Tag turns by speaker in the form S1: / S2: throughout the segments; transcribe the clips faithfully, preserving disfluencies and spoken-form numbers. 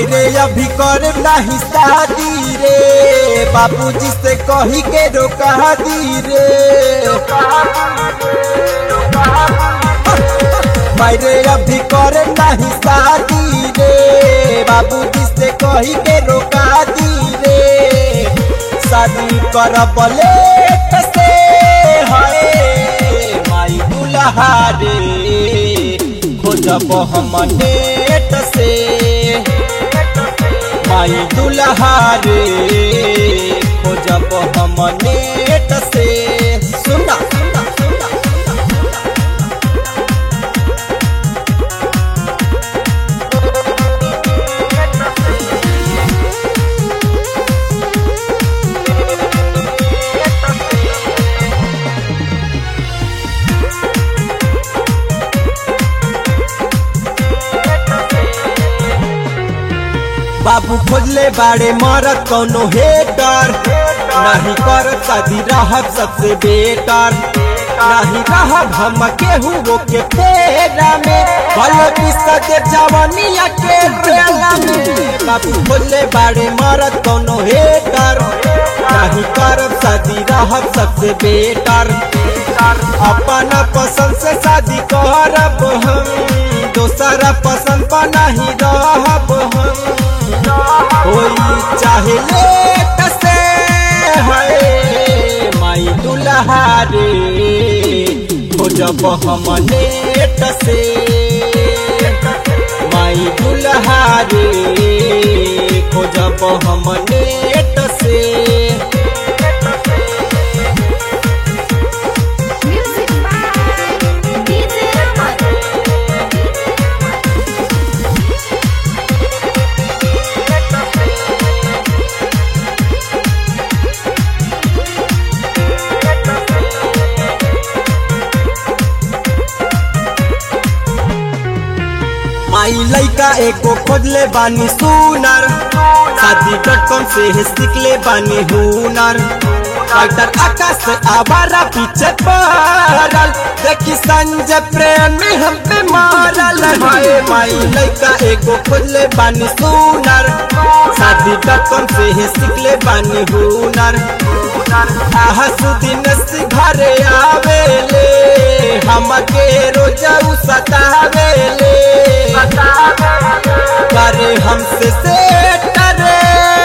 S1: मायरे अभी कर नहीं शादी रे, बाबूजी से कही के रोका दी रे। मायरे अभी कर नहीं शादी रे, बाबूजी से कही के रोका दी रे। शादी कर बले से है माई दुल्हा रे, खोजब हम नेट से माई दुल्हा रे, खोजब हम नेट से। सुना सुना सुना बाबू खोजले बाड़े मरत कौनो हेटर, नहीं कर शादी रहब सबसे बेटर। नहीं रहब हम केहू वो के फेरा में, भले बिसद जवानिया के बेला में। बाबू खोजले बाड़े मरत कौनो हेटर, नहीं कर शादी रहब सबसे बेटर। अपन पसंद से शादी करब हम, दोसरा पसंद पर नहीं रहब हम। होई चाहे लेट से है माई दुल्हा रे, खोजब हम नेट से माई दुल्हा रे, खोजब हम नेट से। माई लइका एको खोजले बानी सुनर, शादी डॉट कॉम से सीखले बानी हुनर। राइटर आकाश आवारा पीछे पड़ल, देखी संजय प्रेमी हम पे मारल है। माई लइका एको खोजले बानी सुनर, शादी डॉट कॉम से सीखले बानी हुनर। आहासुद्दीन से घरे आवेले, हमके रोजा सतावेले। करे हमसे सेट रे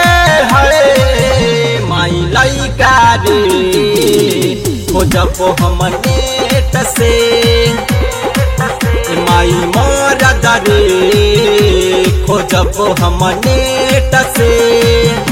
S1: है माई लइका रे, खोजब हम नेट से माई मरद रे, खोजब हम नेट से।